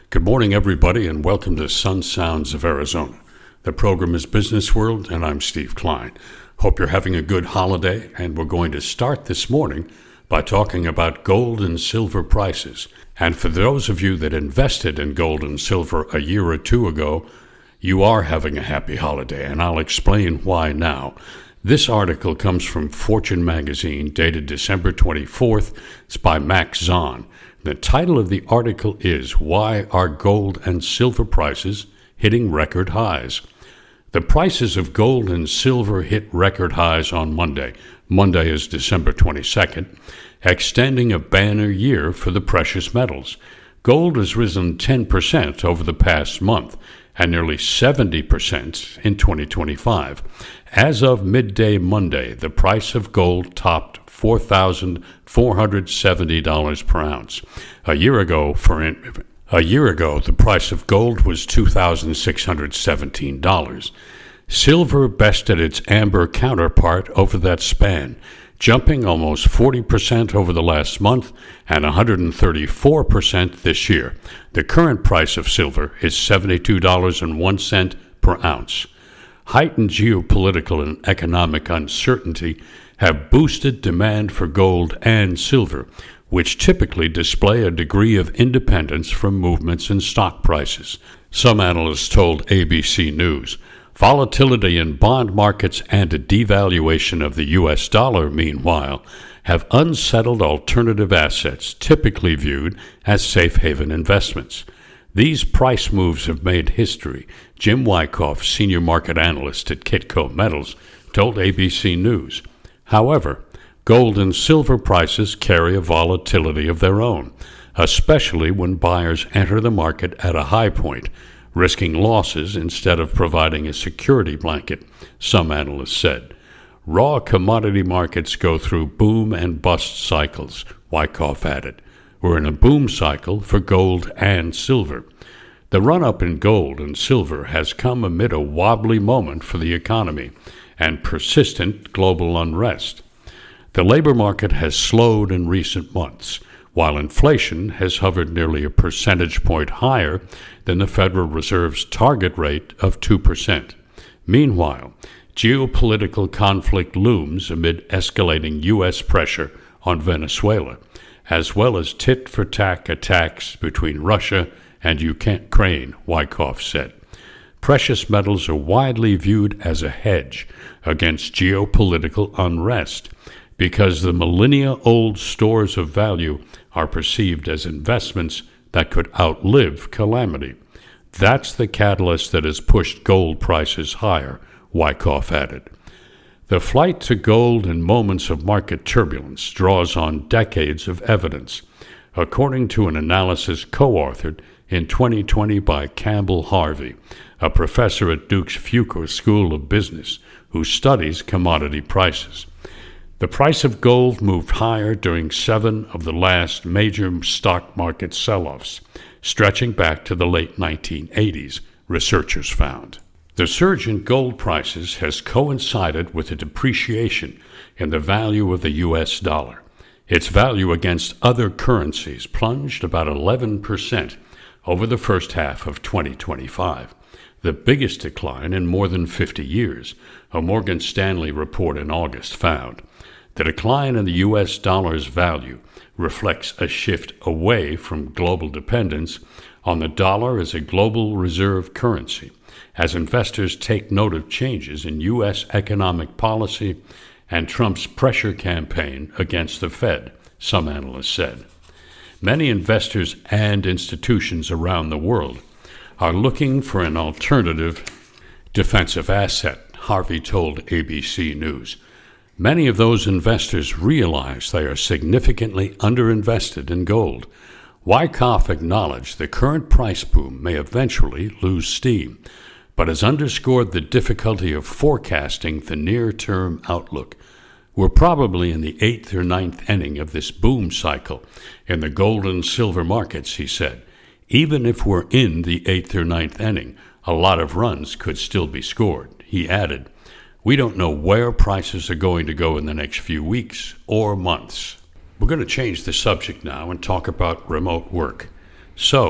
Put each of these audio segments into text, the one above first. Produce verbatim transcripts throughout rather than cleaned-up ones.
Good morning, everybody, and welcome to Sun Sounds of Arizona. The program is Business World, and I'm Steve Klein. Hope you're having a good holiday, and we're going to start this morning by talking about gold and silver prices. And for those of you that invested in gold and silver a year or two ago, you are having a happy holiday, and I'll explain why now. This article comes from Fortune magazine, dated December twenty-fourth. It's by Max Zahn. The title of the article is, Why Are Gold and Silver Prices Hitting Record Highs? The prices of gold and silver hit record highs on Monday. Monday is December twenty-second, extending a banner year for the precious metals. Gold has risen ten percent over the past month and nearly seventy percent in twenty twenty-five. As of midday Monday, the price of gold topped four thousand four hundred seventy dollars per ounce. A year ago, for in, a year ago, the price of gold was two thousand six hundred seventeen dollars. Silver bested its amber counterpart over that span, jumping almost forty percent over the last month and one hundred thirty-four percent this year. The current price of silver is seventy-two dollars and one cent per ounce. Heightened geopolitical and economic uncertainty have boosted demand for gold and silver, which typically display a degree of independence from movements in stock prices. Some analysts told A B C News, volatility in bond markets and a devaluation of the U S dollar, meanwhile, have unsettled alternative assets typically viewed as safe haven investments. These price moves have made history. Jim Wyckoff, senior market analyst at Kitco Metals, told A B C News. However, gold and silver prices carry a volatility of their own, especially when buyers enter the market at a high point, risking losses instead of providing a security blanket, some analysts said. Raw commodity markets go through boom and bust cycles, Wyckoff added. We're in a boom cycle for gold and silver. The run-up in gold and silver has come amid a wobbly moment for the economy and persistent global unrest. The labor market has slowed in recent months, while inflation has hovered nearly a percentage point higher than the Federal Reserve's target rate of two percent. Meanwhile, geopolitical conflict looms amid escalating U S pressure on Venezuela, as well as tit-for-tat attacks between Russia and Ukraine, Wyckoff said. Precious metals are widely viewed as a hedge against geopolitical unrest because the millennia-old stores of value are perceived as investments that could outlive calamity. That's the catalyst that has pushed gold prices higher, Wyckoff added. The flight to gold in moments of market turbulence draws on decades of evidence, according to an analysis co-authored in twenty twenty by Campbell Harvey, a professor at Duke's Fuqua School of Business who studies commodity prices. The price of gold moved higher during seven of the last major stock market sell-offs, stretching back to the late nineteen eighties, researchers found. The surge in gold prices has coincided with a depreciation in the value of the U S dollar. Its value against other currencies plunged about eleven percent over the first half of twenty twenty-five, the biggest decline in more than fifty years, a Morgan Stanley report in August found. The decline in the U S dollar's value reflects a shift away from global dependence on the dollar as a global reserve currency, as investors take note of changes in U S economic policy and Trump's pressure campaign against the Fed, some analysts said. Many investors and institutions around the world are looking for an alternative defensive asset, Harvey told A B C News. Many of those investors realize they are significantly underinvested in gold. Wyckoff acknowledged the current price boom may eventually lose steam, but has underscored the difficulty of forecasting the near-term outlook. We're probably in the eighth or ninth inning of this boom cycle in the gold and silver markets, he said. Even if we're in the eighth or ninth inning, a lot of runs could still be scored. He added, we don't know where prices are going to go in the next few weeks or months. We're going to change the subject now and talk about remote work. So,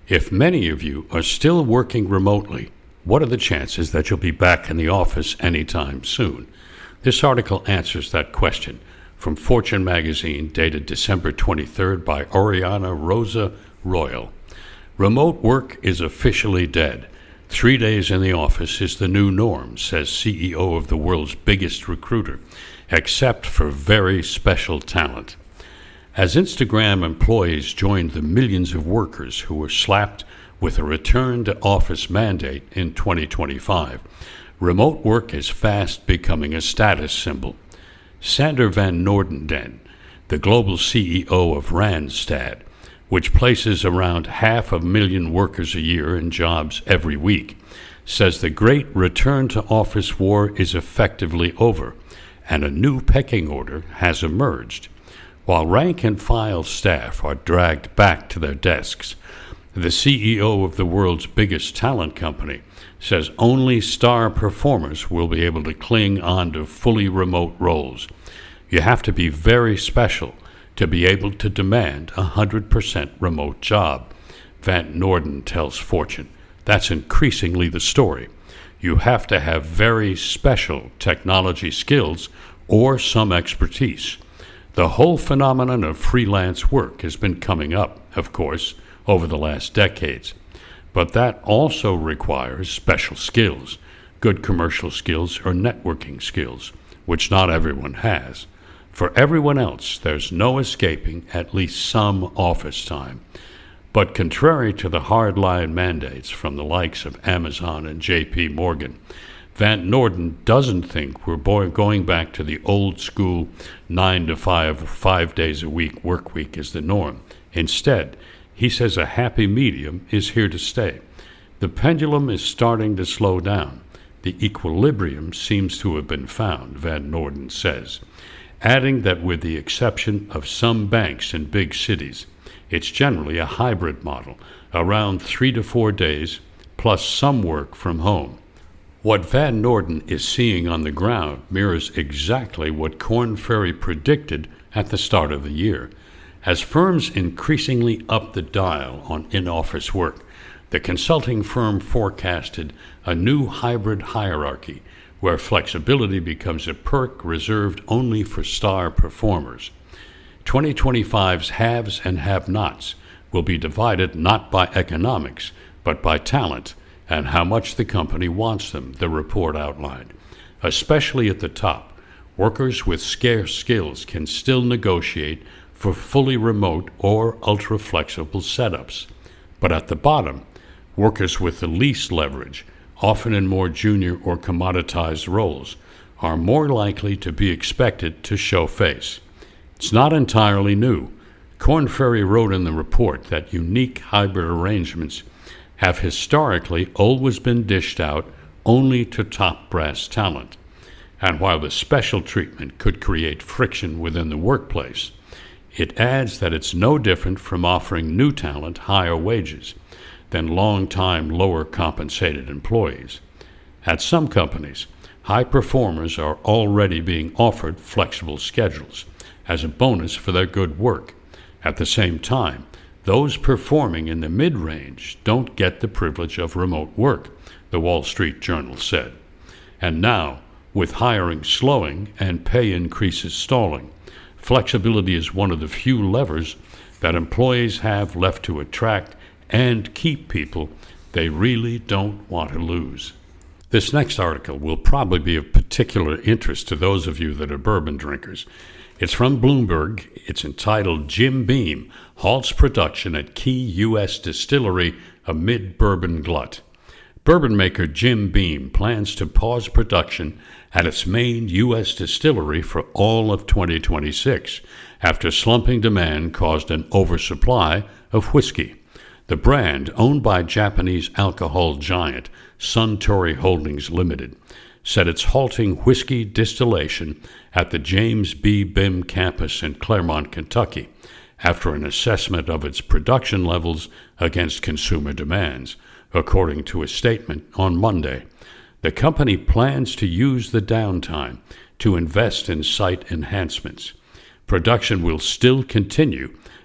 If many of you are still working remotely, what are the chances that you'll be back in the office anytime soon? This article answers that question from Fortune magazine, dated December twenty-third, by Oriana Rosa Royal. Remote work is officially dead. Three days in the office is the new norm, says C E O of the world's biggest recruiter, except for very special talent. As Instagram employees joined the millions of workers who were slapped with a return-to-office mandate in twenty twenty-five, remote work is fast becoming a status symbol. Sander van Noordenden, the global C E O of Randstad, which places around half a million workers a year in jobs every week, says the great return-to-office war is effectively over, and a new pecking order has emerged. While rank-and-file staff are dragged back to their desks, the C E O of the world's biggest talent company says only star performers will be able to cling on to fully remote roles. You have to be very special to be able to demand a one hundred percent remote job, Van Noorden tells Fortune. That's increasingly the story. You have to have very special technology skills or some expertise. The whole phenomenon of freelance work has been coming up, of course, over the last decades. But that also requires special skills, good commercial skills or networking skills, which not everyone has. For everyone else, there's no escaping at least some office time. But contrary to the hard-line mandates from the likes of Amazon and J P Morgan, Van Noorden doesn't think we're boy- going back to the old-school nine to five, five days a week work week is the norm. Instead, he says a happy medium is here to stay. The pendulum is starting to slow down. The equilibrium seems to have been found, Van Noorden says, adding that with the exception of some banks in big cities, it's generally a hybrid model, around three to four days, plus some work from home. What Van Noorden is seeing on the ground mirrors exactly what Korn Ferry predicted at the start of the year. As firms increasingly up the dial on in-office work, the consulting firm forecasted a new hybrid hierarchy where flexibility becomes a perk reserved only for star performers. twenty twenty-five's haves and have-nots will be divided not by economics, but by talent and how much the company wants them, the report outlined. Especially at the top, workers with scarce skills can still negotiate for fully remote or ultra-flexible setups. But at the bottom, workers with the least leverage, often in more junior or commoditized roles, are more likely to be expected to show face. It's not entirely new. Korn Ferry wrote in the report that unique hybrid arrangements have historically always been dished out only to top brass talent. And while the special treatment could create friction within the workplace, it adds that it's no different from offering new talent higher wages than long-time lower compensated employees. At some companies, high performers are already being offered flexible schedules as a bonus for their good work. At the same time, those performing in the mid-range don't get the privilege of remote work, the Wall Street Journal said. And now, with hiring slowing and pay increases stalling, flexibility is one of the few levers that employees have left to attract and keep people they really don't want to lose. This next article will probably be of particular interest to those of you that are bourbon drinkers. It's from Bloomberg. It's entitled Jim Beam Halts Production at Key U S Distillery Amid Bourbon Glut. Bourbon maker Jim Beam plans to pause production at its main U S distillery for all of twenty twenty-six after slumping demand caused an oversupply of whiskey. The brand, owned by Japanese alcohol giant Suntory Holdings Limited, said it's halting whiskey distillation at the James B. Bim campus in Claremont, Kentucky, after an assessment of its production levels against consumer demands, according to a statement on Monday. The company plans to use the downtime to invest in site enhancements. Production will still continue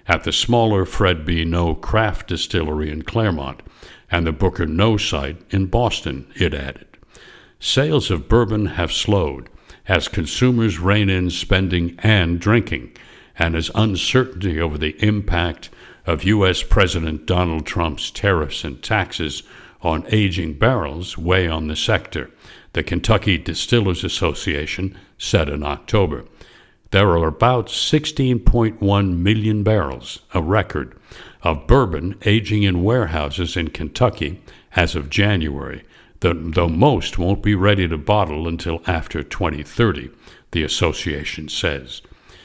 at the smaller Fred B. No craft distillery in Claremont and the Booker No site in Boston, it added. Sales of bourbon have slowed as consumers rein in spending and drinking, and as uncertainty over the impact of U S. President Donald Trump's tariffs and taxes on aging barrels weigh on the sector, the Kentucky Distillers Association said in October. There are about sixteen point one million barrels, a record, of bourbon aging in warehouses in Kentucky as of January, though most won't be ready to bottle until after twenty thirty, the association says.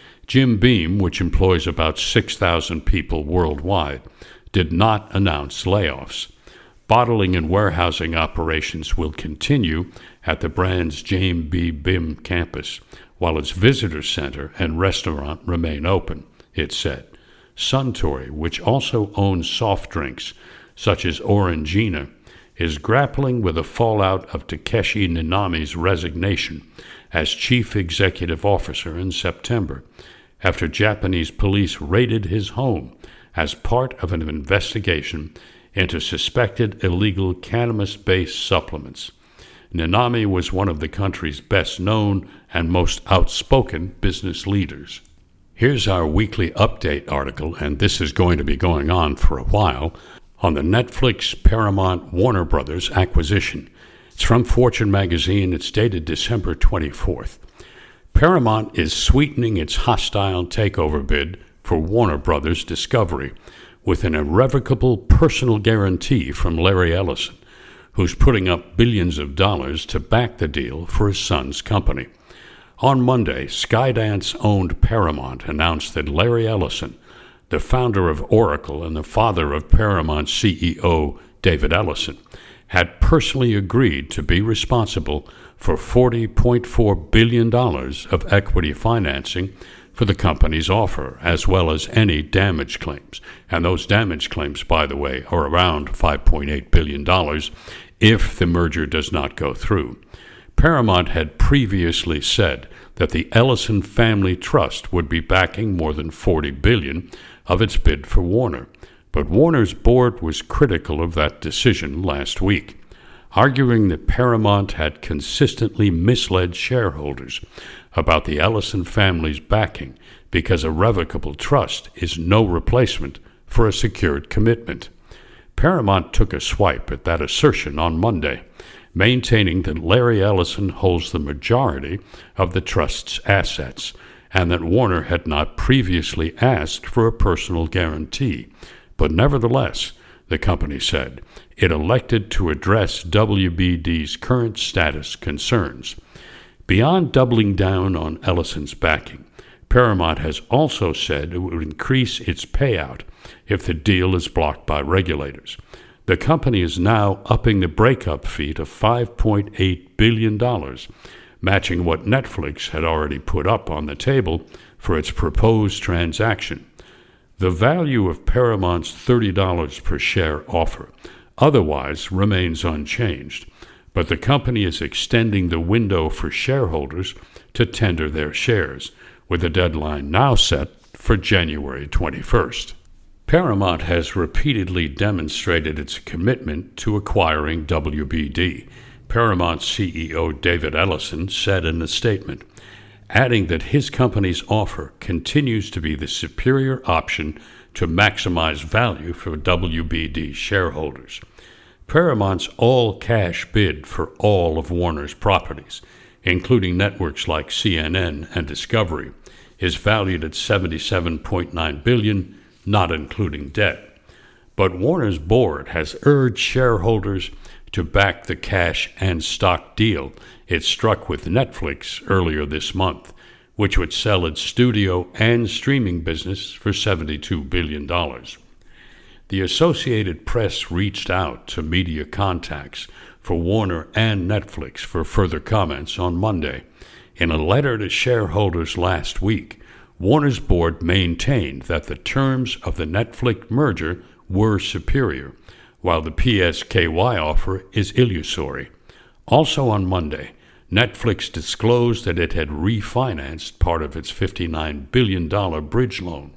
Jim Beam, which employs about six thousand people worldwide, did not announce layoffs. Bottling and warehousing operations will continue at the brand's James B. Beam campus, while its visitor center and restaurant remain open, it said. Suntory, which also owns soft drinks such as Orangina, is grappling with the fallout of Takeshi Nanami's resignation as chief executive officer in September, after Japanese police raided his home as part of an investigation into suspected illegal cannabis-based supplements. Nanami was one of the country's best-known and most outspoken business leaders. Here's our weekly update article, and this is going to be going on for a while, on the Netflix Paramount Warner Brothers acquisition. It's from Fortune magazine. It's dated December twenty-fourth. Paramount is sweetening its hostile takeover bid for Warner Brothers Discovery with an irrevocable personal guarantee from Larry Ellison, who's putting up billions of dollars to back the deal for his son's company. On Monday, Skydance-owned Paramount announced that Larry Ellison, the founder of Oracle and the father of Paramount C E O David Ellison, had personally agreed to be responsible for forty point four billion dollars of equity financing for the company's offer, as well as any damage claims. And those damage claims, by the way, are around five point eight billion dollars if the merger does not go through. Paramount had previously said that the Ellison Family Trust would be backing more than forty billion dollars of its bid for Warner, but Warner's board was critical of that decision last week, arguing that Paramount had consistently misled shareholders about the Ellison family's backing because a revocable trust is no replacement for a secured commitment. Paramount took a swipe at that assertion on Monday, maintaining that Larry Ellison holds the majority of the trust's assets and that Warner had not previously asked for a personal guarantee. But nevertheless, the company said, it elected to address W B D's current status concerns. Beyond doubling down on Ellison's backing, Paramount has also said it would increase its payout if the deal is blocked by regulators. The company is now upping the breakup fee to five point eight billion dollars, matching what Netflix had already put up on the table for its proposed transaction. The value of Paramount's thirty dollars per share offer otherwise remains unchanged, but the company is extending the window for shareholders to tender their shares, with a deadline now set for January twenty-first. Paramount has repeatedly demonstrated its commitment to acquiring W B D, Paramount C E O David Ellison said in a statement, adding that his company's offer continues to be the superior option to maximize value for W B D shareholders. Paramount's all-cash bid for all of Warner's properties, including networks like C N N and Discovery, is valued at seventy-seven point nine billion dollars, not including debt. But Warner's board has urged shareholders to back the cash and stock deal it struck with Netflix earlier this month, which would sell its studio and streaming business for seventy-two billion dollars. The Associated Press reached out to media contacts for Warner and Netflix for further comments on Monday. In a letter to shareholders last week, Warner's board maintained that the terms of the Netflix merger were superior, while the P S K Y offer is illusory. Also on Monday, Netflix disclosed that it had refinanced part of its fifty-nine billion dollars bridge loan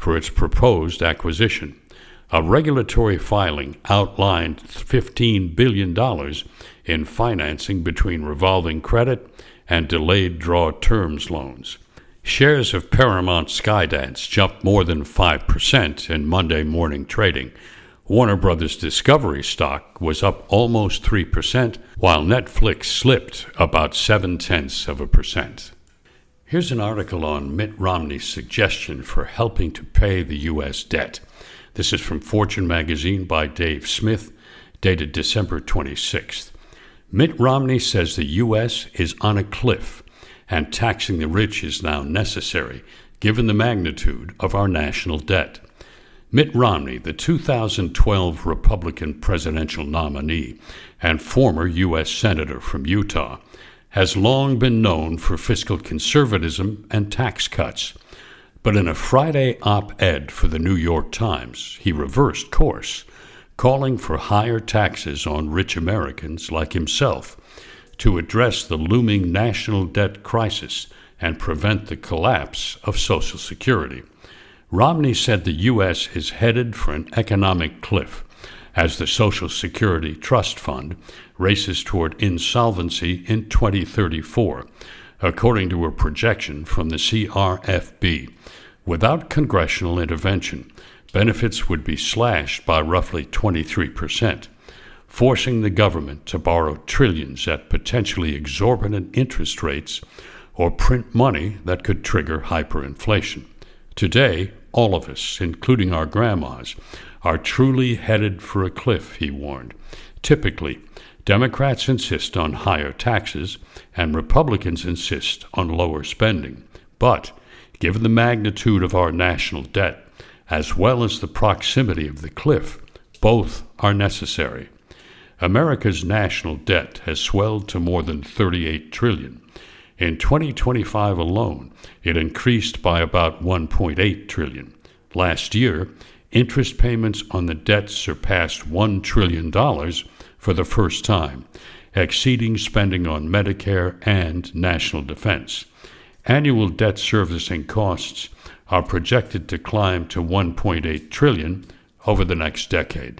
for its proposed acquisition. A regulatory filing outlined fifteen billion dollars in financing between revolving credit and delayed draw terms loans. Shares of Paramount Skydance jumped more than five percent in Monday morning trading. Warner Brothers Discovery stock was up almost three percent, while Netflix slipped about seven-tenths of a percent. Here's an article on Mitt Romney's suggestion for helping to pay the U S debt. This is from Fortune magazine by Dave Smith, dated December twenty-sixth. Mitt Romney says the U S is on a cliff, and taxing the rich is now necessary, given the magnitude of our national debt. Mitt Romney, the two thousand twelve Republican presidential nominee and former U S Senator from Utah, has long been known for fiscal conservatism and tax cuts. But in a Friday op-ed for the New York Times, he reversed course, calling for higher taxes on rich Americans like himself to address the looming national debt crisis and prevent the collapse of Social Security. Romney said the U S is headed for an economic cliff as the Social Security Trust Fund races toward insolvency in twenty thirty-four, according to a projection from the C R F B. Without congressional intervention, benefits would be slashed by roughly twenty-three percent, forcing the government to borrow trillions at potentially exorbitant interest rates or print money that could trigger hyperinflation. Today, all of us, including our grandmas, are truly headed for a cliff, he warned. Typically, Democrats insist on higher taxes and Republicans insist on lower spending. But, given the magnitude of our national debt, as well as the proximity of the cliff, both are necessary. America's national debt has swelled to more than thirty-eight trillion dollars. In twenty twenty-five alone, it increased by about one point eight trillion dollars. Last year, interest payments on the debt surpassed one trillion dollars for the first time, exceeding spending on Medicare and national defense. Annual debt servicing costs are projected to climb to one point eight trillion dollars over the next decade.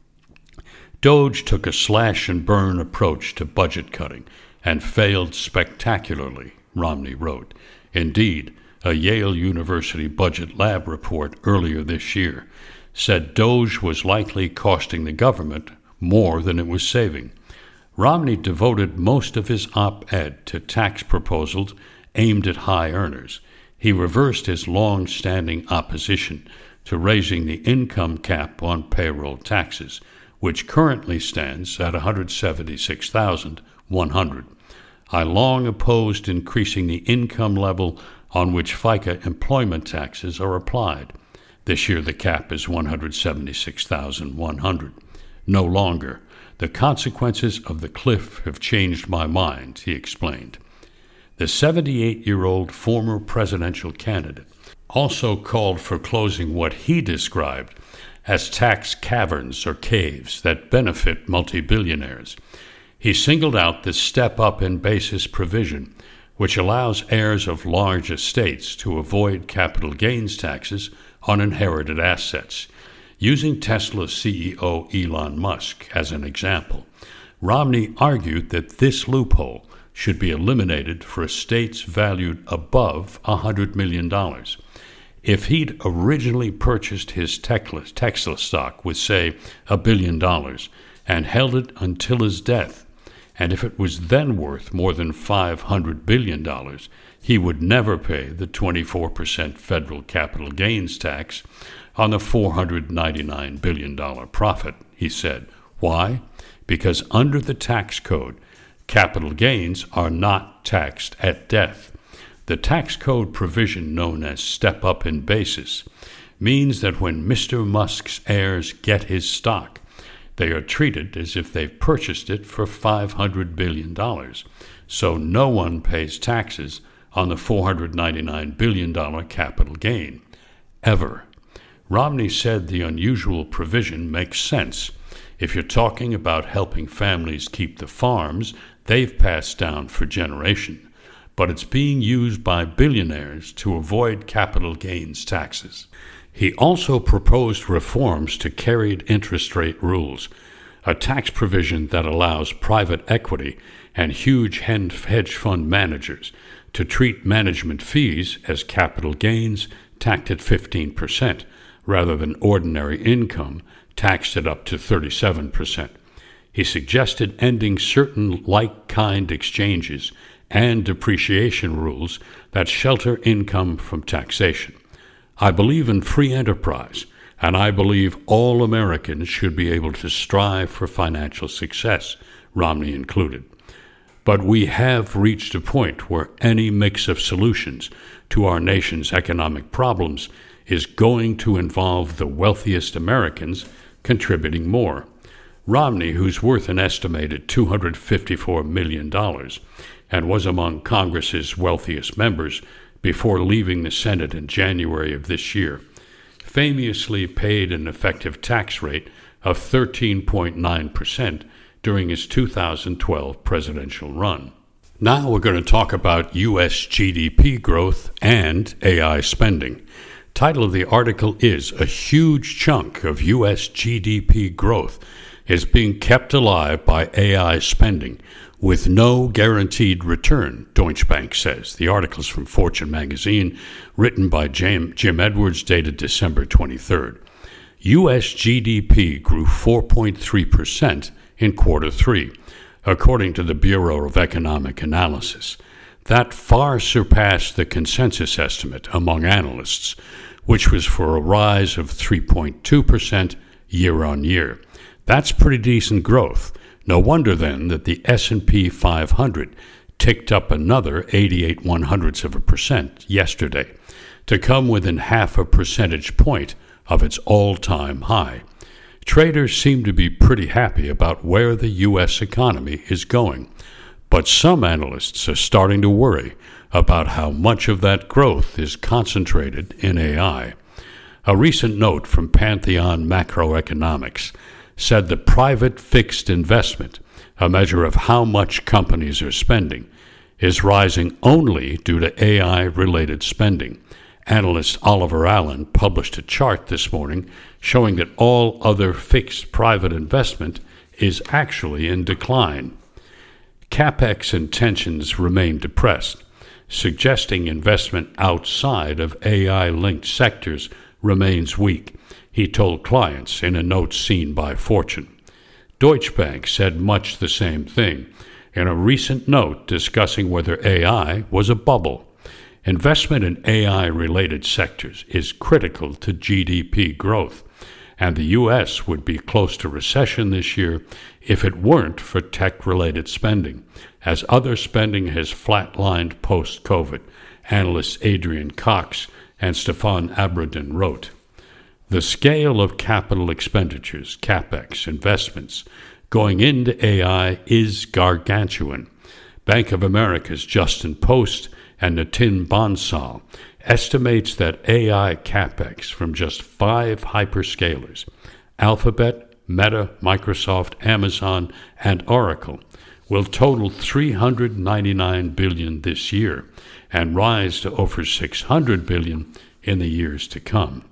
DOGE took a slash-and-burn approach to budget cutting and failed spectacularly, Romney wrote. Indeed, a Yale University Budget Lab report earlier this year said DOGE was likely costing the government more than it was saving. Romney devoted most of his op-ed to tax proposals aimed at high earners. He reversed his long-standing opposition to raising the income cap on payroll taxes, which currently stands at one hundred seventy-six thousand one hundred dollars. I long opposed increasing the income level on which FICA employment taxes are applied. This year the cap is one hundred seventy-six thousand one hundred dollars. No longer. The consequences of the cliff have changed my mind, he explained. The seventy-eight-year-old former presidential candidate also called for closing what he described as tax caverns or caves that benefit multi-billionaires. He singled out the step-up in basis provision, which allows heirs of large estates to avoid capital gains taxes on inherited assets. Using Tesla C E O Elon Musk as an example, Romney argued that this loophole should be eliminated for estates valued above one hundred million dollars. If he'd originally purchased his Tesla, Tesla stock with, say, a billion dollars and held it until his death, and if it was then worth more than five hundred billion dollars, he would never pay the twenty-four percent federal capital gains tax on the four hundred ninety-nine billion dollars profit, he said. Why? Because under the tax code, capital gains are not taxed at death. The tax code provision known as step-up in basis means that when Mister Musk's heirs get his stock, they are treated as if they've purchased it for five hundred billion dollars, so no one pays taxes on the four hundred ninety-nine billion dollars capital gain, ever. Romney said the unusual provision makes sense. If you're talking about helping families keep the farms they've passed down for generations, but it's being used by billionaires to avoid capital gains taxes. He also proposed reforms to carried interest rate rules, a tax provision that allows private equity and huge hedge fund managers to treat management fees as capital gains taxed at fifteen percent rather than ordinary income taxed at up to thirty-seven percent. He suggested ending certain like-kind exchanges and depreciation rules that shelter income from taxation. I believe in free enterprise, and I believe all Americans should be able to strive for financial success, Romney included. But we have reached a point where any mix of solutions to our nation's economic problems is going to involve the wealthiest Americans contributing more. Romney, who's worth an estimated two hundred fifty-four million dollars and was among Congress's wealthiest members before leaving the Senate in January of this year, famously paid an effective tax rate of thirteen point nine percent during his two thousand twelve presidential run. Now we're going to talk about U S G D P growth and A I spending. Title of the article is "A Huge Chunk of U S G D P Growth is Being Kept Alive by A I Spending with No Guaranteed Return," Deutsche Bank says. The article is from Fortune magazine, written by Jim, Jim Edwards, dated December twenty-third. U S G D P grew four point three percent in quarter three, according to the Bureau of Economic Analysis. That far surpassed the consensus estimate among analysts, which was for a rise of three point two percent year on year. That's pretty decent growth. No wonder then that the S and P five hundred ticked up another eighty-eight one hundredths of a percent yesterday to come within half a percentage point of its all-time high. Traders seem to be pretty happy about where the U S economy is going, but some analysts are starting to worry about how much of that growth is concentrated in A I. A recent note from Pantheon Macroeconomics said the private fixed investment, a measure of how much companies are spending, is rising only due to A I-related spending. Analyst Oliver Allen published a chart this morning showing that all other fixed private investment is actually in decline. CapEx intentions remain depressed, suggesting investment outside of A I-linked sectors remains weak, he told clients in a note seen by Fortune. Deutsche Bank said much the same thing in a recent note discussing whether A I was a bubble. Investment in A I-related sectors is critical to G D P growth, and the U S would be close to recession this year if it weren't for tech-related spending, as other spending has flatlined post-COVID, analysts Adrian Cox and Stefan Abrodin wrote. The scale of capital expenditures, CapEx, investments, going into A I is gargantuan. Bank of America's Justin Post and Nitin Bansal estimates that A I CapEx from just five hyperscalers, Alphabet, Meta, Microsoft, Amazon, and Oracle, will total three hundred ninety-nine billion dollars this year and rise to over six hundred billion dollars in the years to come.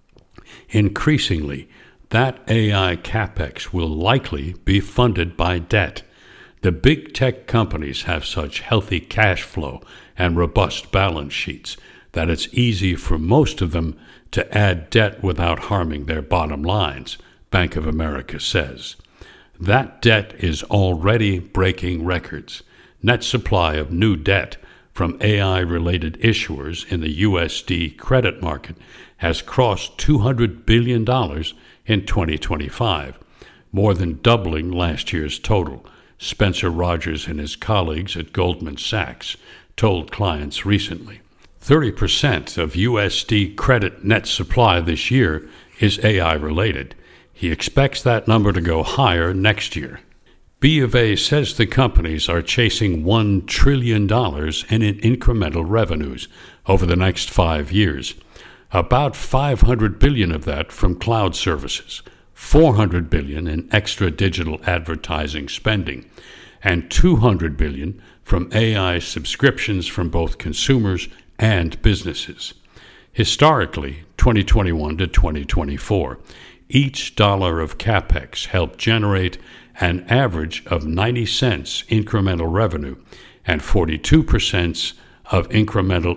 Increasingly, that A I CapEx will likely be funded by debt. The big tech companies have such healthy cash flow and robust balance sheets that it's easy for most of them to add debt without harming their bottom lines, Bank of America says. That debt is already breaking records. Net supply of new debt from A I-related issuers in the U S D credit market has crossed two hundred billion dollars in twenty twenty-five, more than doubling last year's total, Spencer Rogers and his colleagues at Goldman Sachs told clients recently. thirty percent of U S D credit net supply this year is A I-related. He expects that number to go higher next year. B of A says the companies are chasing one trillion dollars in incremental revenues over the next five years. About five hundred billion dollars of that from cloud services, four hundred billion dollars in extra digital advertising spending, and two hundred billion dollars from A I subscriptions from both consumers and businesses. Historically, twenty twenty-one to twenty twenty-four, each dollar of CapEx helped generate an average of ninety cents incremental revenue and forty-two percent of incremental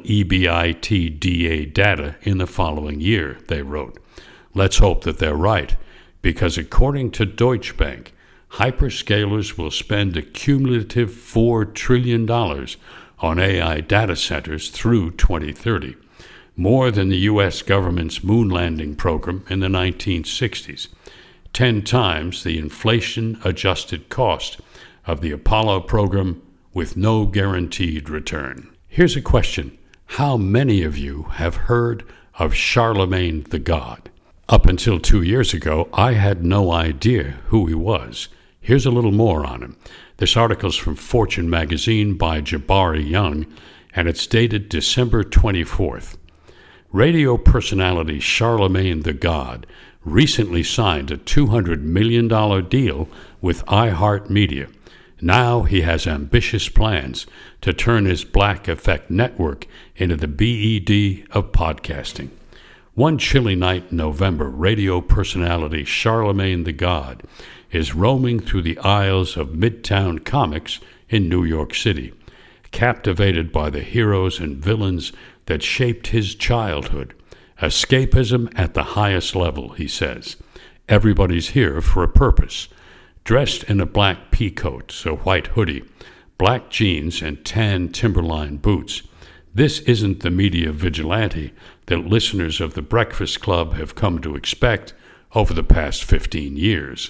EBITDA data in the following year, they wrote. Let's hope that they're right, because according to Deutsche Bank, hyperscalers will spend a cumulative four trillion dollars on A I data centers through twenty thirty, more than the U S government's moon landing program in the nineteen sixties, ten times the inflation-adjusted cost of the Apollo program with no guaranteed return. Here's a question. How many of you have heard of Charlemagne the God? Up until two years ago, I had no idea who he was. Here's a little more on him. This article's from Fortune magazine by Jabari Young, and it's dated December twenty-fourth. Radio personality Charlemagne the God recently signed a two hundred million dollars deal with iHeartMedia. Now he has ambitious plans to turn his Black Effect network into the B E D of podcasting. One chilly night in November, radio personality Charlemagne the God is roaming through the aisles of Midtown Comics in New York City, captivated by the heroes and villains that shaped his childhood. Escapism at the highest level, he says. Everybody's here for a purpose. Dressed in a black peacoat, a white hoodie, black jeans, and tan Timberline boots, this isn't the media vigilante that listeners of The Breakfast Club have come to expect over the past fifteen years.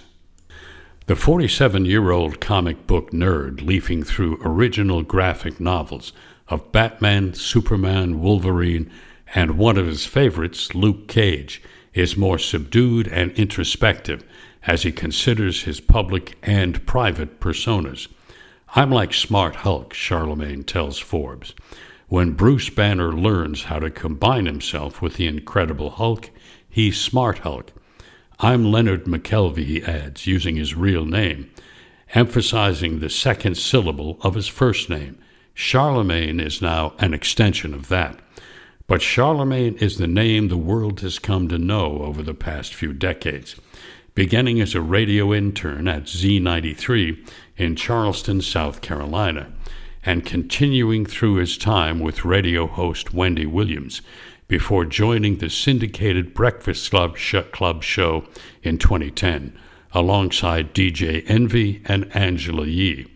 The forty-seven-year-old comic book nerd leafing through original graphic novels of Batman, Superman, Wolverine, and one of his favorites, Luke Cage, is more subdued and introspective as he considers his public and private personas. I'm like Smart Hulk, Charlemagne tells Forbes. When Bruce Banner learns how to combine himself with the Incredible Hulk, he's Smart Hulk. I'm Leonard McKelvey, he adds, using his real name, emphasizing the second syllable of his first name. Charlemagne is now an extension of that. But Charlemagne is the name the world has come to know over the past few decades, beginning as a radio intern at Z ninety-three in Charleston, South Carolina, and continuing through his time with radio host Wendy Williams before joining the syndicated Breakfast Club, sh- Club show in twenty ten, alongside D J Envy and Angela Yee.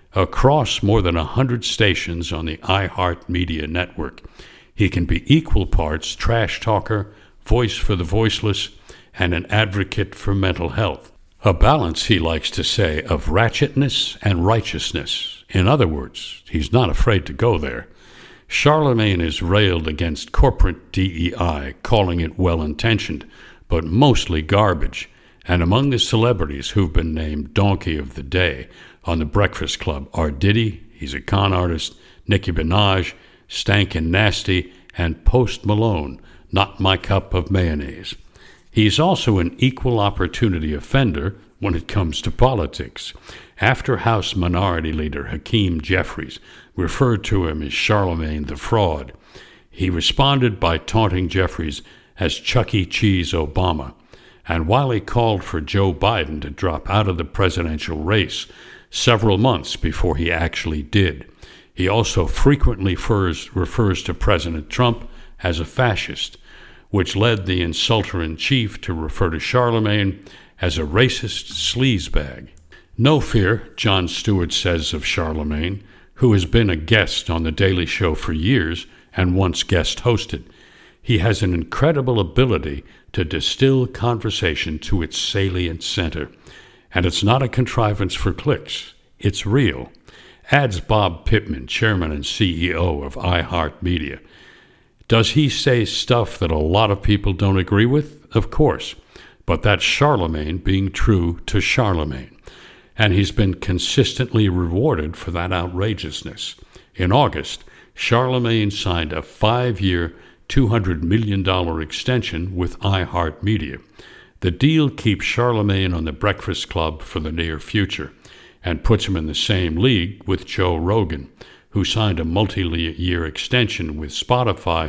Across more than one hundred stations on the iHeartMedia network, he can be equal parts trash talker, voice for the voiceless, and an advocate for mental health. A balance, he likes to say, of ratchetness and righteousness. In other words, he's not afraid to go there. Charlemagne is railed against corporate D E I, calling it well-intentioned, but mostly garbage. And among the celebrities who've been named Donkey of the Day on The Breakfast Club are Diddy, he's a con artist, Nicki Minaj, Stank and Nasty, and Post Malone, not my cup of mayonnaise. He's also an equal opportunity offender when it comes to politics. After House Minority Leader Hakeem Jeffries referred to him as Charlemagne the Fraud, he responded by taunting Jeffries as Chuck E. Cheese Obama. And while he called for Joe Biden to drop out of the presidential race several months before he actually did, he also frequently refers, refers to President Trump as a fascist, which led the insulter-in-chief to refer to Charlemagne as a racist sleazebag. No fear, Jon Stewart says of Charlemagne, who has been a guest on The Daily Show for years and once guest hosted. He has an incredible ability to distill conversation to its salient center. And it's not a contrivance for clicks. It's real. Adds Bob Pittman, chairman and C E O of iHeartMedia. Does he say stuff that a lot of people don't agree with? Of course. But that's Charlemagne being true to Charlemagne. And he's been consistently rewarded for that outrageousness. In August, Charlemagne signed a five-year, two hundred million dollars extension with iHeartMedia. The deal keeps Charlemagne on The Breakfast Club for the near future and puts him in the same league with Joe Rogan, who signed a multi-year extension with Spotify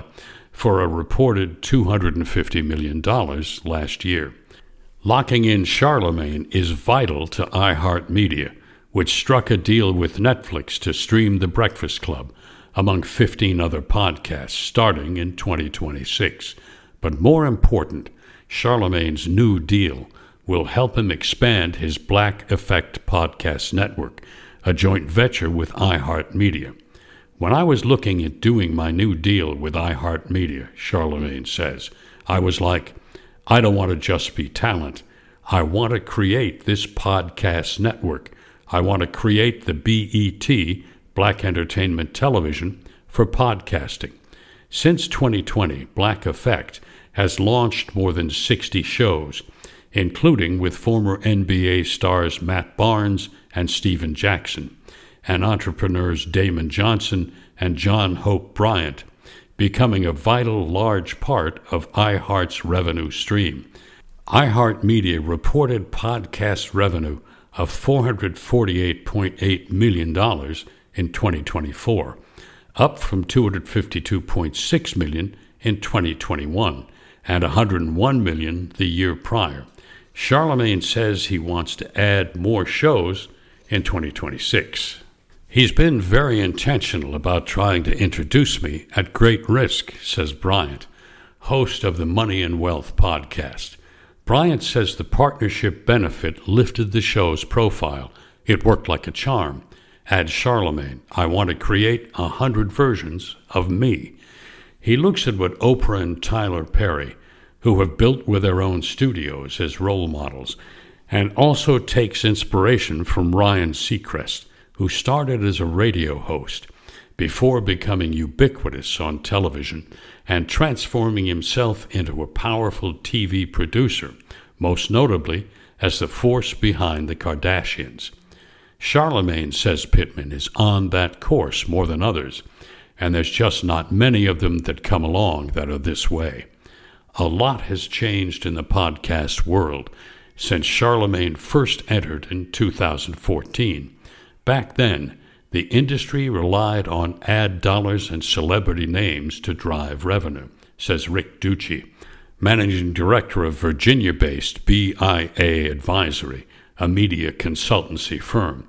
for a reported two hundred fifty million dollars last year. Locking in Charlemagne is vital to iHeartMedia, which struck a deal with Netflix to stream The Breakfast Club, among fifteen other podcasts, starting in twenty twenty-six. But more important, Charlemagne's new deal will help him expand his Black Effect podcast network, a joint venture with iHeartMedia. When I was looking at doing my new deal with iHeartMedia, Charlemagne says, I was like, I don't want to just be talent. I want to create this podcast network. I want to create the B E T, Black Entertainment Television, for podcasting. Since twenty twenty, Black Effect has launched more than sixty shows, including with former N B A stars Matt Barnes and Steven Jackson, and entrepreneurs Damon Johnson and John Hope Bryant, becoming a vital large part of iHeart's revenue stream. iHeartMedia reported podcast revenue of four hundred forty-eight point eight million dollars in twenty twenty-four, up from two hundred fifty-two point six million dollars in twenty twenty-one and one hundred one million dollars the year prior. Charlemagne says he wants to add more shows in twenty twenty-six. He's been very intentional about trying to introduce me at great risk, says Bryant, host of the Money and Wealth podcast. Bryant says the partnership benefit lifted the show's profile. It worked like a charm. Adds Charlemagne, I want to create a hundred versions of me. He looks at what Oprah and Tyler Perry, who have built with their own studios, as role models, and also takes inspiration from Ryan Seacrest, who started as a radio host before becoming ubiquitous on television and transforming himself into a powerful T V producer, most notably as the force behind the Kardashians. Charlemagne, says Pittman, is on that course more than others, and there's just not many of them that come along that are this way. A lot has changed in the podcast world since Charlemagne first entered in two thousand fourteen. Back then, the industry relied on ad dollars and celebrity names to drive revenue, says Rick Ducci, managing director of Virginia-based B I A Advisory, a media consultancy firm.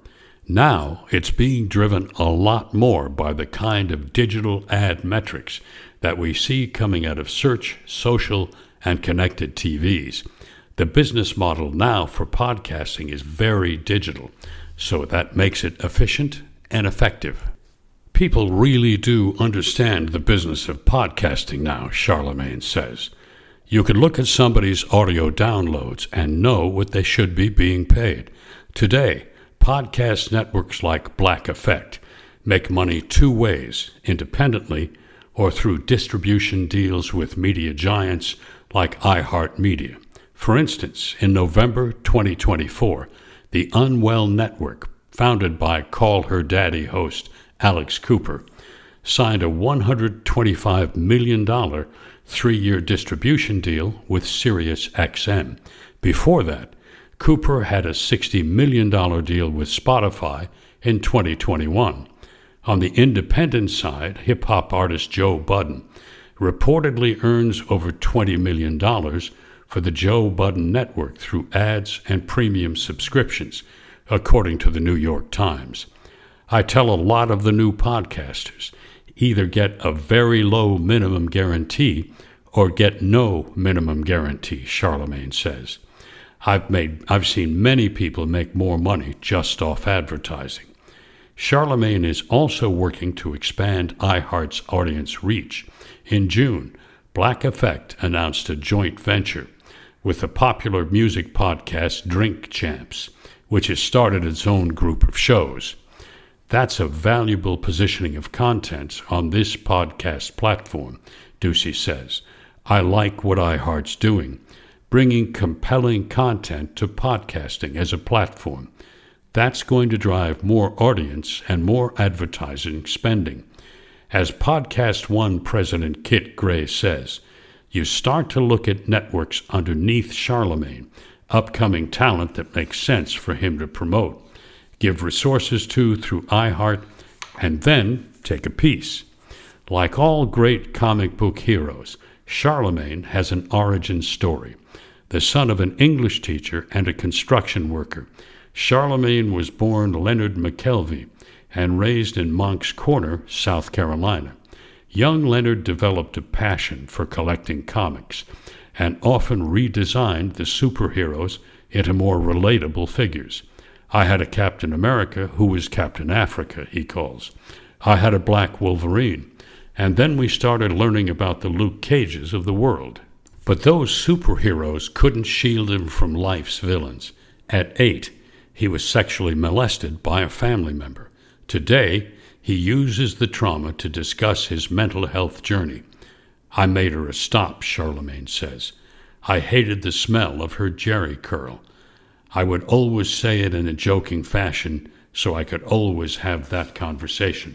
Now it's being driven a lot more by the kind of digital ad metrics that we see coming out of search, social, and connected T Vs. The business model now for podcasting is very digital, so that makes it efficient and effective. People really do understand the business of podcasting now, Charlemagne says. You can look at somebody's audio downloads and know what they should be being paid. Today, podcast networks like Black Effect make money two ways, independently or through distribution deals with media giants like iHeartMedia. For instance, in November twenty twenty-four, the Unwell Network, founded by Call Her Daddy host Alex Cooper, signed a one hundred twenty-five million dollars three-year distribution deal with SiriusXM. Before that, Cooper had a sixty million dollars deal with Spotify in twenty twenty-one. On the independent side, hip-hop artist Joe Budden reportedly earns over twenty million dollars for the Joe Budden Network through ads and premium subscriptions, according to the New York Times. I tell a lot of the new podcasters, either get a very low minimum guarantee or get no minimum guarantee, Charlemagne says. I've made, I've seen many people make more money just off advertising. Charlemagne is also working to expand iHeart's audience reach. In June, Black Effect announced a joint venture with the popular music podcast Drink Champs, which has started its own group of shows. That's a valuable positioning of content on this podcast platform, Ducey says. I like what iHeart's doing, bringing compelling content to podcasting as a platform. That's going to drive more audience and more advertising spending. As Podcast One President Kit Gray says, you start to look at networks underneath Charlemagne, upcoming talent that makes sense for him to promote, give resources to through iHeart, and then take a piece. Like all great comic book heroes, Charlemagne has an origin story. The son of an English teacher and a construction worker, Charlemagne was born Leonard McKelvey and raised in Moncks Corner, South Carolina. Young Leonard developed a passion for collecting comics and often redesigned the superheroes into more relatable figures. I had a Captain America who was Captain Africa, he calls. I had a Black Wolverine. And then we started learning about the Luke Cages of the world. But those superheroes couldn't shield him from life's villains. At eight, he was sexually molested by a family member. Today, he uses the trauma to discuss his mental health journey. I made her a stop, Charlemagne says. I hated the smell of her jerry curl. I would always say it in a joking fashion, so I could always have that conversation.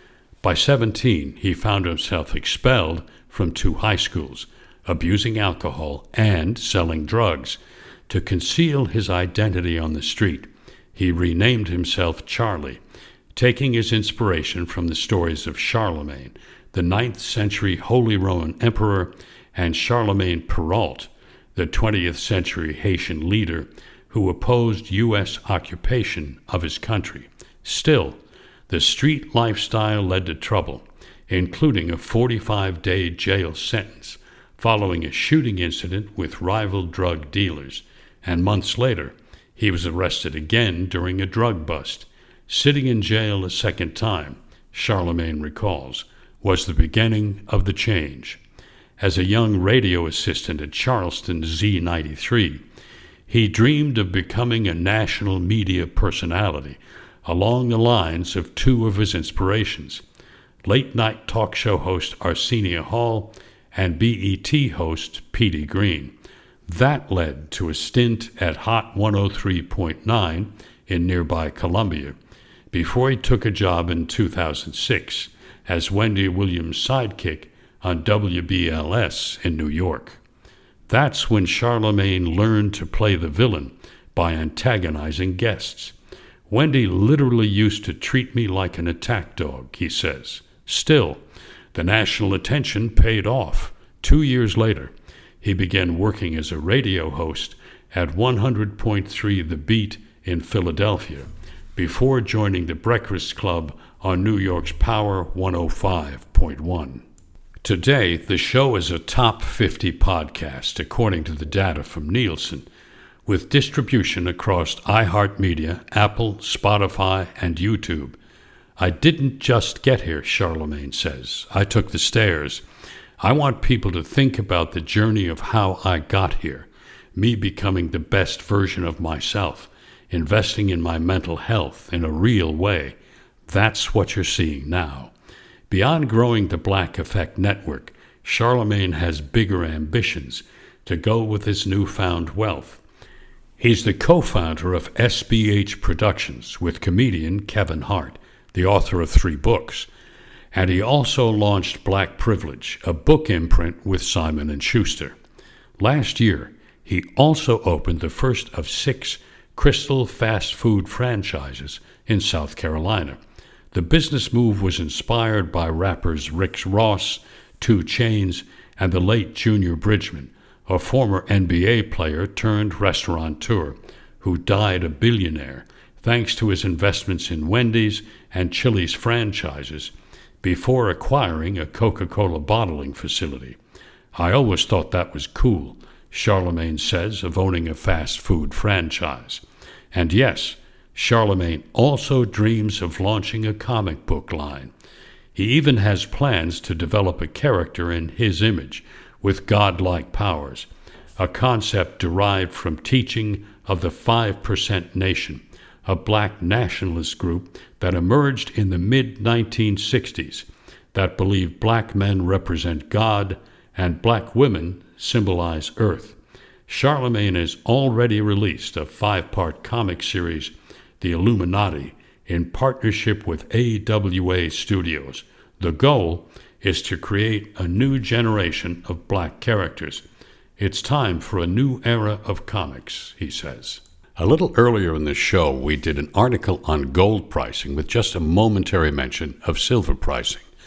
By seventeen, he found himself expelled from two high schools, abusing alcohol and selling drugs. To conceal his identity on the street, he renamed himself Charlie, taking his inspiration from the stories of Charlemagne, the ninth century Holy Roman Emperor, and Charlemagne Perrault, the twentieth century Haitian leader who opposed U S occupation of his country. Still, the street lifestyle led to trouble, including a forty-five day jail sentence following a shooting incident with rival drug dealers, and months later, he was arrested again during a drug bust. Sitting in jail a second time, Charlemagne recalls, was the beginning of the change. As a young radio assistant at Charleston Z ninety-three, he dreamed of becoming a national media personality along the lines of two of his inspirations, late-night talk show host Arsenio Hall and B E T host Petey Green. That led to a stint at Hot one oh three point nine in nearby Columbia, before he took a job in two thousand six as Wendy Williams' sidekick on W B L S in New York. That's when Charlemagne learned to play the villain by antagonizing guests. Wendy literally used to treat me like an attack dog, he says. Still, the national attention paid off. Two years later, he began working as a radio host at one hundred point three The Beat in Philadelphia, before joining the Breakfast Club on New York's Power one oh five point one. Today, the show is a top fifty podcast, according to the data from Nielsen, with distribution across iHeartMedia, Apple, Spotify, and YouTube. I didn't just get here, Charlemagne says. I took the stairs. I want people to think about the journey of how I got here, me becoming the best version of myself, investing in my mental health in a real way. That's what you're seeing now. Beyond growing the Black Effect Network, Charlemagne has bigger ambitions to go with his newfound wealth. He's the co-founder of S B H Productions with comedian Kevin Hart, the author of three books, and he also launched Black Privilege, a book imprint with Simon and Schuster. Last year, he also opened the first of six Crystal fast food franchises in South Carolina. The business move was inspired by rappers Rick Ross, two Chainz, and the late Junior Bridgman, a former N B A player turned restaurateur who died a billionaire thanks to his investments in Wendy's and Chili's franchises before acquiring a Coca-Cola bottling facility. I always thought that was cool, Charlemagne says of owning a fast food franchise. And yes, Charlemagne also dreams of launching a comic book line. He even has plans to develop a character in his image with godlike powers, a concept derived from teaching of the Five Percent Nation, a black nationalist group that emerged in the mid nineteen sixties that believed black men represent God and black women symbolize Earth. Charlemagne has already released a five-part comic series, The Illuminati, in partnership with A W A Studios. The goal is to create a new generation of black characters. It's time for a new era of comics, he says. A little earlier in the show, we did an article on gold pricing with just a momentary mention of silver pricing.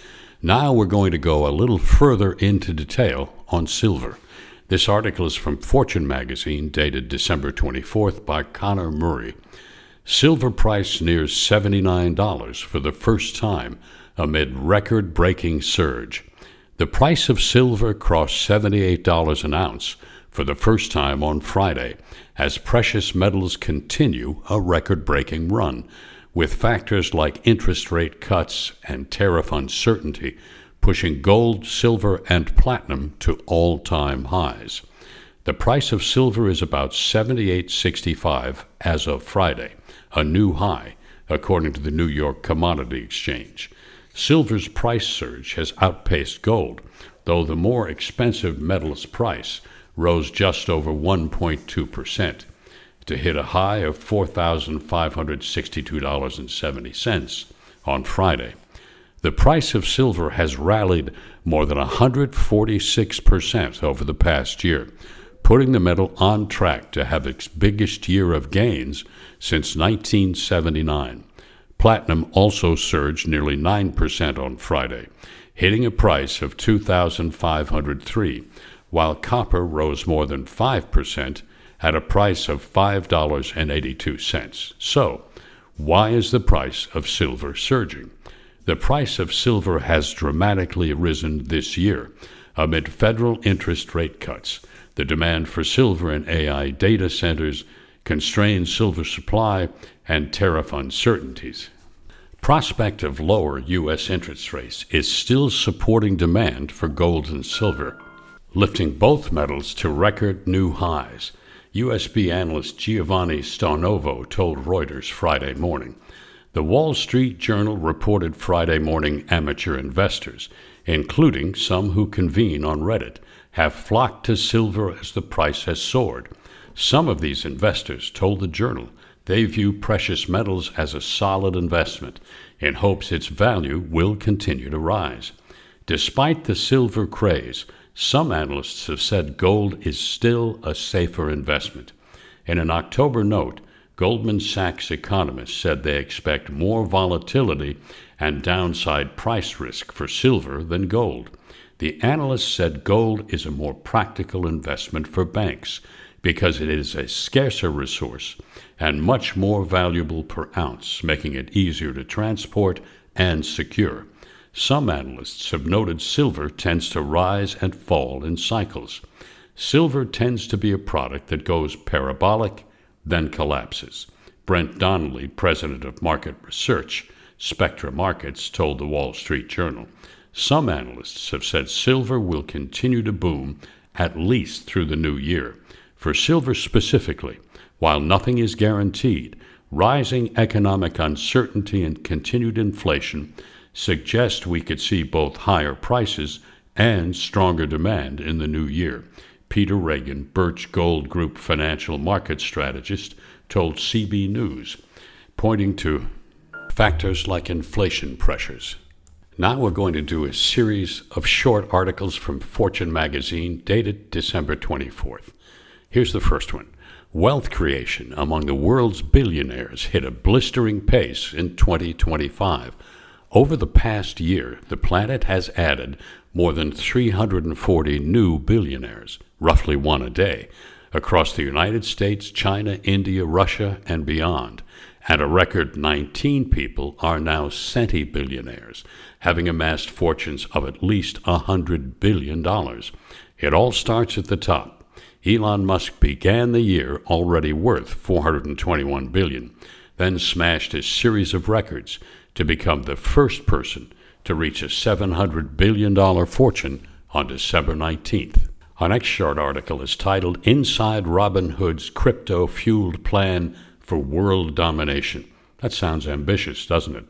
Now we're going to go a little further into detail on silver. This article is from Fortune magazine, dated December twenty-fourth, by Connor Murray. Silver price nears seventy-nine dollars for the first time amid record-breaking surge. The price of silver crossed seventy-eight dollars an ounce for the first time on Friday as precious metals continue a record-breaking run, with factors like interest rate cuts and tariff uncertainty pushing gold, silver, and platinum to all-time highs. The price of silver is about seventy-eight sixty-five as of Friday, a new high, according to the New York Commodity Exchange. Silver's price surge has outpaced gold, though the more expensive metal's price rose just over one point two percent to hit a high of four thousand five hundred sixty-two dollars and seventy cents on Friday. The price of silver has rallied more than one hundred forty-six percent over the past year, putting the metal on track to have its biggest year of gains since nineteen seventy-nine. Platinum also surged nearly nine percent on Friday, hitting a price of two thousand five hundred three dollars, while copper rose more than five percent at a price of five dollars and eighty-two cents. So, why is the price of silver surging? The price of silver has dramatically risen this year amid federal interest rate cuts, the demand for silver in A I data centers, constrained silver supply, and tariff uncertainties. Prospect of lower U S interest rates is still supporting demand for gold and silver, lifting both metals to record new highs. U S B analyst Giovanni Starnovo told Reuters Friday morning. The Wall Street Journal reported Friday morning amateur investors, including some who convene on Reddit, have flocked to silver as the price has soared. Some of these investors told the Journal they view precious metals as a solid investment in hopes its value will continue to rise. Despite the silver craze, some analysts have said gold is still a safer investment. In an October note, Goldman Sachs economists said they expect more volatility and downside price risk for silver than gold. The analysts said gold is a more practical investment for banks because it is a scarcer resource and much more valuable per ounce, making it easier to transport and secure. Some analysts have noted silver tends to rise and fall in cycles. Silver tends to be a product that goes parabolic, then collapses. Brent Donnelly, president of market research, Spectra Markets, told the Wall Street Journal. Some analysts have said silver will continue to boom at least through the new year. For silver specifically, while nothing is guaranteed, rising economic uncertainty and continued inflation suggest we could see both higher prices and stronger demand in the new year. Peter Reagan, Birch Gold Group financial market strategist, told C B News, pointing to factors like inflation pressures. Now we're going to do a series of short articles from Fortune magazine dated December twenty-fourth. Here's the first one. Wealth creation among the world's billionaires hit a blistering pace in twenty twenty-five. Over the past year, the planet has added more than three hundred forty new billionaires, roughly one a day, across the United States, China, India, Russia, and beyond. And a record nineteen people are now centibillionaires, having amassed fortunes of at least one hundred billion dollars. It all starts at the top. Elon Musk began the year already worth four hundred twenty-one billion dollars, then smashed a series of records to become the first person to reach a seven hundred billion dollars fortune on December nineteenth. Our next short article is titled Inside Robinhood's Crypto-Fueled Plan for World Domination. That sounds ambitious, doesn't it?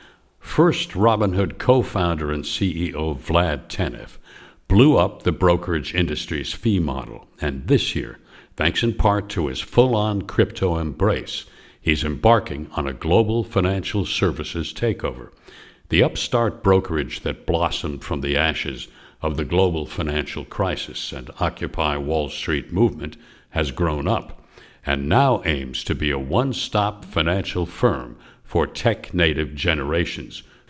First, Robinhood co-founder and C E O Vlad Tenev blew up the brokerage industry's fee model, and this year, thanks in part to his full-on crypto embrace, he's embarking on a global financial services takeover. The upstart brokerage that blossomed from the ashes of the global financial crisis and Occupy Wall Street movement has grown up and now aims to be a one-stop financial firm for tech-native generations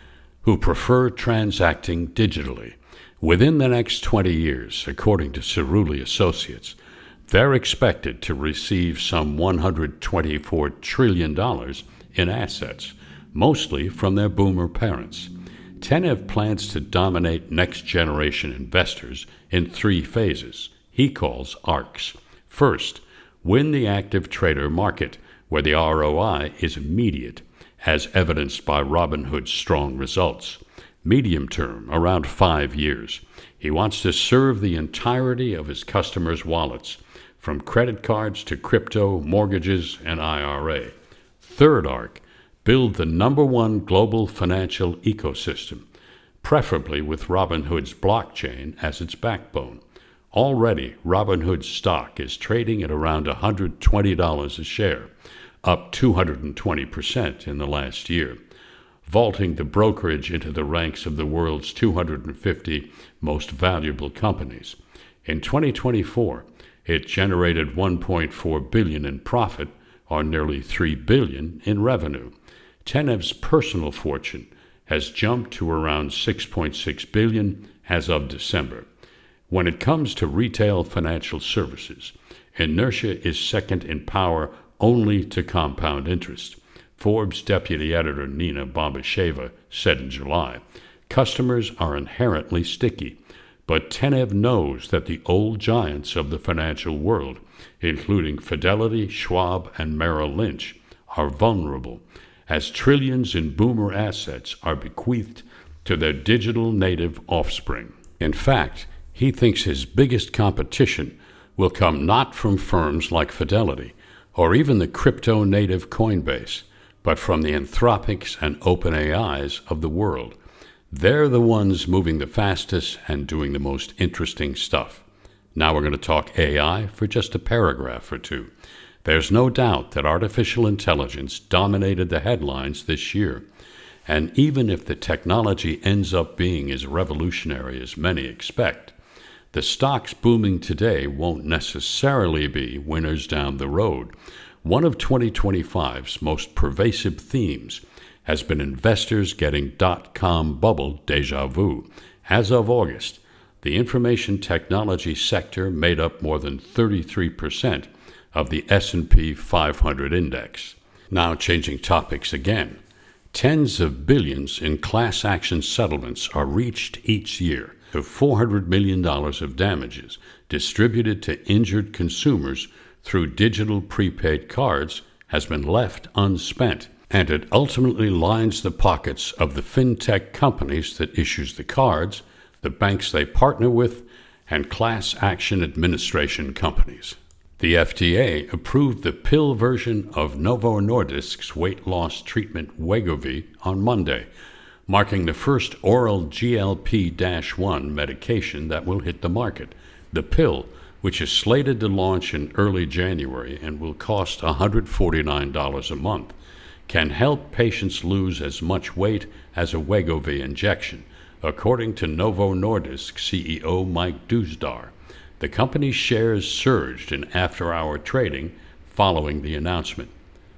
who prefer transacting digitally. Within the next twenty years, according to Cerulli Associates, they're expected to receive some one hundred twenty-four trillion dollars in assets, mostly from their boomer parents. Tenev plans to dominate next-generation investors in three phases he calls arcs. First, win the active trader market, where the R O I is immediate, as evidenced by Robinhood's strong results. Medium term, around five years. He wants to serve the entirety of his customers' wallets, from credit cards to crypto, mortgages, and I R A. Third arc, build the number one global financial ecosystem, preferably with Robinhood's blockchain as its backbone. Already, Robinhood's stock is trading at around one hundred twenty dollars a share, up two hundred twenty percent in the last year, vaulting the brokerage into the ranks of the world's two hundred fifty most valuable companies. In twenty twenty-four, it generated one point four billion dollars in profit, or nearly three billion dollars in revenue. Tenev's personal fortune has jumped to around six point six billion dollars as of December. When it comes to retail financial services, inertia is second in power only to compound interest. Forbes deputy editor Nina Bombasheva said in July, customers are inherently sticky, but Tenev knows that the old giants of the financial world, including Fidelity, Schwab, and Merrill Lynch, are vulnerable, as trillions in boomer assets are bequeathed to their digital native offspring. In fact, he thinks his biggest competition will come not from firms like Fidelity or even the crypto-native Coinbase, but from the Anthropics and OpenAIs of the world. They're the ones moving the fastest and doing the most interesting stuff. Now we're going to talk A I for just a paragraph or two. There's no doubt that artificial intelligence dominated the headlines this year. And even if the technology ends up being as revolutionary as many expect, the stocks booming today won't necessarily be winners down the road. One of twenty twenty-five's most pervasive themes has been investors getting dot-com bubble deja vu. As of August, the information technology sector made up more than thirty-three percent of the S and P five hundred index. Now changing topics again. Tens of billions in class action settlements are reached each year, to four hundred million dollars of damages distributed to injured consumers through digital prepaid cards has been left unspent, and it ultimately lines the pockets of the fintech companies that issues the cards, the banks they partner with, and class action administration companies. The F D A approved the pill version of Novo Nordisk's weight loss treatment Wegovy on Monday, marking the first oral G L P one medication that will hit the market. The pill, which is slated to launch in early January and will cost one hundred forty-nine dollars a month, can help patients lose as much weight as a Wegovy injection, according to Novo Nordisk C E O Mike Dusdar. The company's shares surged in after-hour trading following the announcement.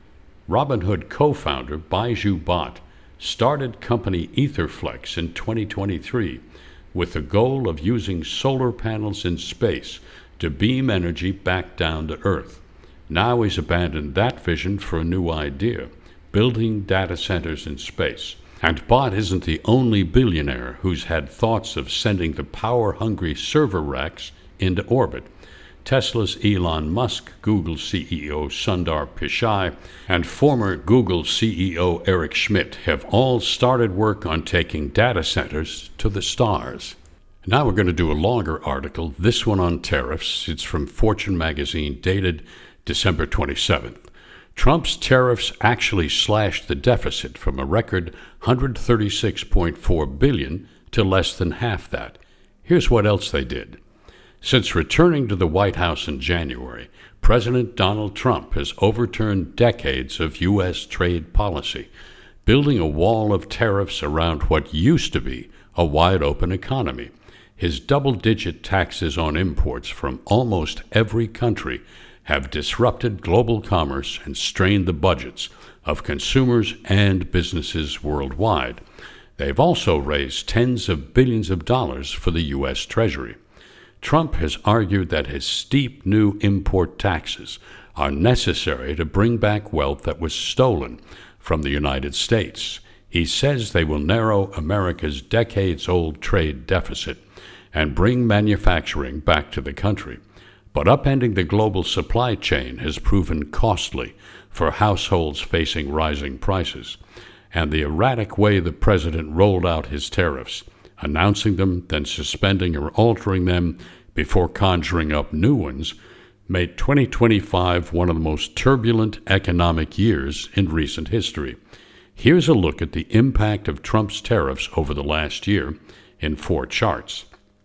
Robinhood co-founder Baiju Bhatt started company Etherflex in twenty twenty-three with the goal of using solar panels in space to beam energy back down to Earth. Now he's abandoned that vision for a new idea, building data centers in space. And Bhatt isn't the only billionaire who's had thoughts of sending the power-hungry server racks into orbit. Tesla's Elon Musk, Google C E O Sundar Pichai, and former Google C E O Eric Schmidt have all started work on taking data centers to the stars. Now we're going to do a longer article, this one on tariffs. It's from Fortune magazine, dated December twenty-seventh. Trump's tariffs actually slashed the deficit from a record one hundred thirty-six point four billion dollars to less than half that. Here's what else they did. Since returning to the White House in January, President Donald Trump has overturned decades of U S trade policy, building a wall of tariffs around what used to be a wide-open economy. His double-digit taxes on imports from almost every country have disrupted global commerce and strained the budgets of consumers and businesses worldwide. They've also raised tens of billions of dollars for the U S Treasury. Trump has argued that his steep new import taxes are necessary to bring back wealth that was stolen from the United States. He says they will narrow America's decades-old trade deficit and bring manufacturing back to the country. But upending the global supply chain has proven costly for households facing rising prices. And the erratic way the president rolled out his tariffs, announcing them, then suspending or altering them before conjuring up new ones, made twenty twenty-five one of the most turbulent economic years in recent history. Here's a look at the impact of Trump's tariffs over the last year in four charts.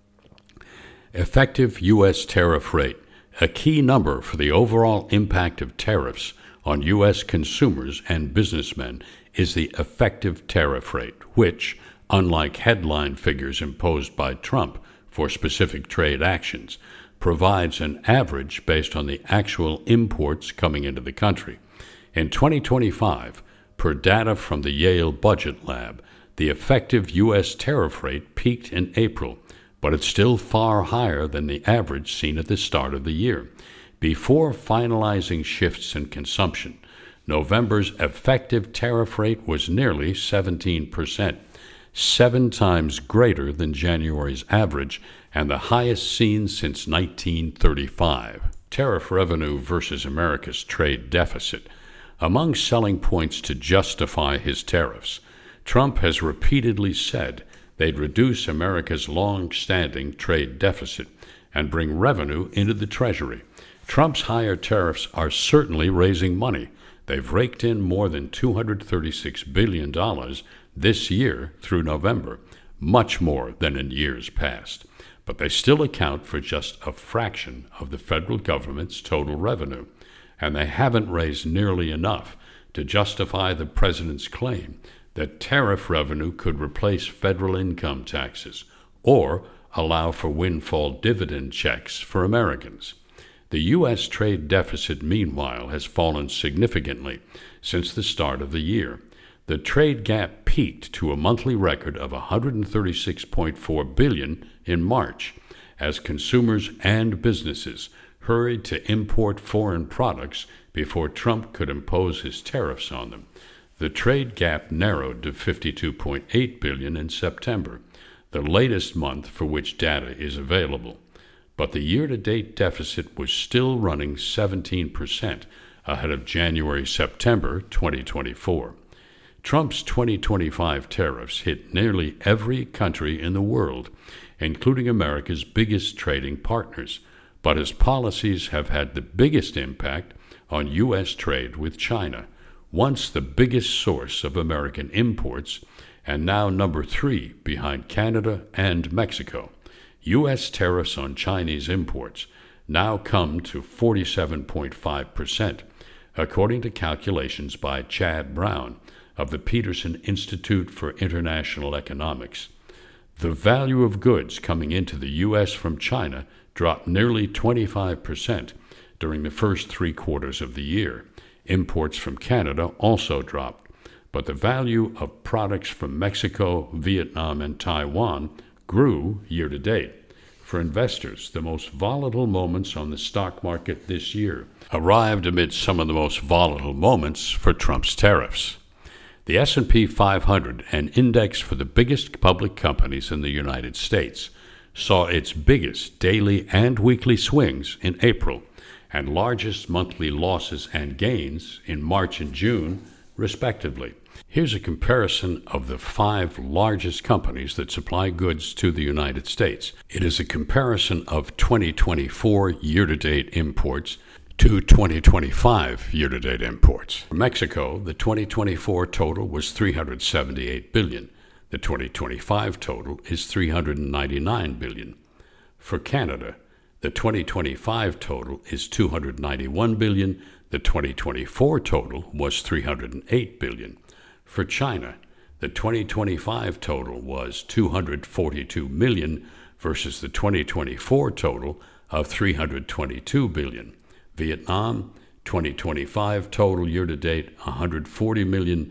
Effective U S tariff rate, a key number for the overall impact of tariffs on U S consumers and businessmen, is the effective tariff rate, which, unlike headline figures imposed by Trump for specific trade actions, provides an average based on the actual imports coming into the country. In twenty twenty-five, per data from the Yale Budget Lab, the effective U S tariff rate peaked in April, but it's still far higher than the average seen at the start of the year. Before finalizing shifts in consumption, November's effective tariff rate was nearly seventeen percent, seven times greater than January's average and the highest seen since nineteen thirty-five. Tariff revenue versus America's trade deficit. Among selling points to justify his tariffs, Trump has repeatedly said they'd reduce America's long-standing trade deficit and bring revenue into the Treasury. Trump's higher tariffs are certainly raising money. They've raked in more than two hundred thirty-six billion dollars this year through November, much more than in years past. But they still account for just a fraction of the federal government's total revenue, and they haven't raised nearly enough to justify the president's claim that tariff revenue could replace federal income taxes or allow for windfall dividend checks for Americans. The U S trade deficit, meanwhile, has fallen significantly since the start of the year. The trade gap peaked to a monthly record of one hundred thirty-six point four billion dollars in March, as consumers and businesses hurried to import foreign products before Trump could impose his tariffs on them. The trade gap narrowed to fifty-two point eight billion dollars in September, the latest month for which data is available. But the year-to-date deficit was still running seventeen percent ahead of January-September twenty twenty-four. Trump's twenty twenty-five tariffs hit nearly every country in the world, including America's biggest trading partners, but his policies have had the biggest impact on U S trade with China, once the biggest source of American imports, and now number three behind Canada and Mexico. U S tariffs on Chinese imports now come to forty-seven point five percent, according to calculations by Chad Brown of the Peterson Institute for International Economics. The value of goods coming into the U S from China dropped nearly twenty-five percent during the first three quarters of the year. Imports from Canada also dropped, but the value of products from Mexico, Vietnam, and Taiwan grew year to date. For investors, the most volatile moments on the stock market this year arrived amid some of the most volatile moments for Trump's tariffs. The S and P five hundred, an index for the biggest public companies in the United States, saw its biggest daily and weekly swings in April and largest monthly losses and gains in March and June, respectively. Here's a comparison of the five largest companies that supply goods to the United States. It is a comparison of twenty twenty-four year-to-date imports to twenty twenty-five year-to-date imports. For Mexico, the twenty twenty-four total was three hundred seventy-eight billion dollars. The twenty twenty-five total is three hundred ninety-nine billion dollars. For Canada, the twenty twenty-five total is two hundred ninety-one billion dollars. The twenty twenty-four total was three hundred eight billion dollars. For China, the twenty twenty-five total was two hundred forty-two million dollars versus the twenty twenty-four total of three hundred twenty-two billion dollars. Vietnam, twenty twenty-five total year-to-date one hundred forty million dollars,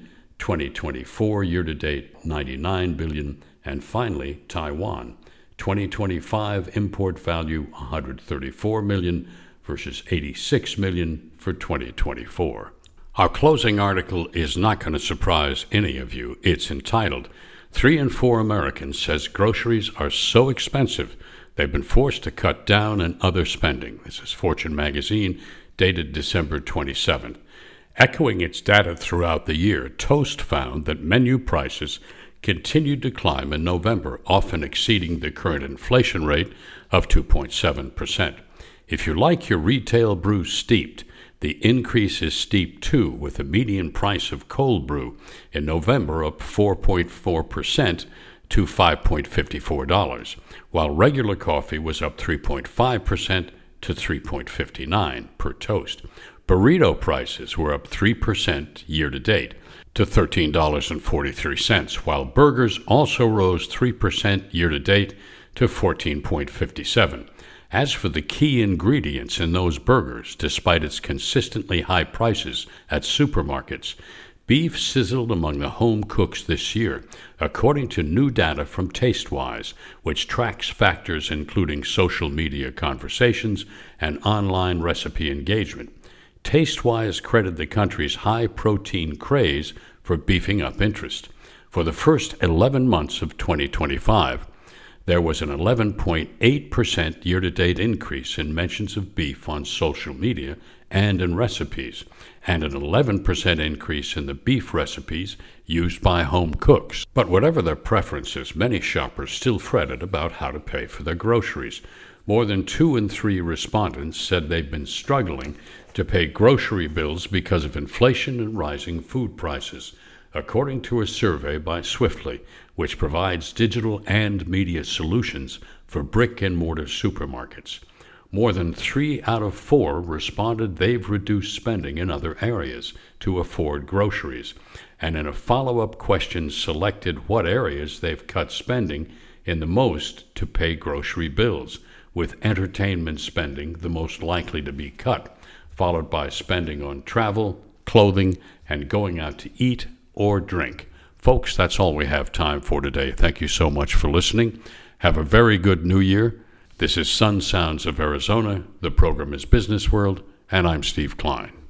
twenty twenty-four year-to-date ninety-nine billion dollars, and finally Taiwan, twenty twenty-five import value one hundred thirty-four million dollars versus eighty-six million dollars for twenty twenty-four. Our closing article is not going to surprise any of you. It's entitled, Three in Four Americans Says Groceries Are So Expensive They've Been Forced to Cut Down on Other Spending. This is Fortune magazine, dated December twenty-seventh. Echoing its data throughout the year, Toast found that menu prices continued to climb in November, often exceeding the current inflation rate of two point seven percent. If you like your retail brew steeped, the increase is steep too, with the median price of cold brew in November up four point four percent to five point five four dollars, while regular coffee was up three point five percent to three point five nine per toast. Burrito prices were up three percent year-to-date to thirteen dollars and forty-three cents, while burgers also rose three percent year-to-date to fourteen dollars and fifty-seven cents. As for the key ingredients in those burgers, despite its consistently high prices at supermarkets, beef sizzled among the home cooks this year, according to new data from TasteWise, which tracks factors including social media conversations and online recipe engagement. TasteWise credited the country's high-protein craze for beefing up interest. For the first eleven months of twenty twenty-five, there was an eleven point eight percent year-to-date increase in mentions of beef on social media and in recipes, and an eleven percent increase in the beef recipes used by home cooks. But whatever their preferences, many shoppers still fretted about how to pay for their groceries. More than two in three respondents said they've been struggling to pay grocery bills because of inflation and rising food prices, according to a survey by Swiftly, which provides digital and media solutions for brick-and-mortar supermarkets. More than three out of four responded they've reduced spending in other areas to afford groceries, and in a follow-up question selected what areas they've cut spending in the most to pay grocery bills, with entertainment spending the most likely to be cut, followed by spending on travel, clothing, and going out to eat or drink. Folks, that's all we have time for today. Thank you so much for listening. Have a very good new year. This is Sun Sounds of Arizona. The program is Business World, and I'm Steve Klein.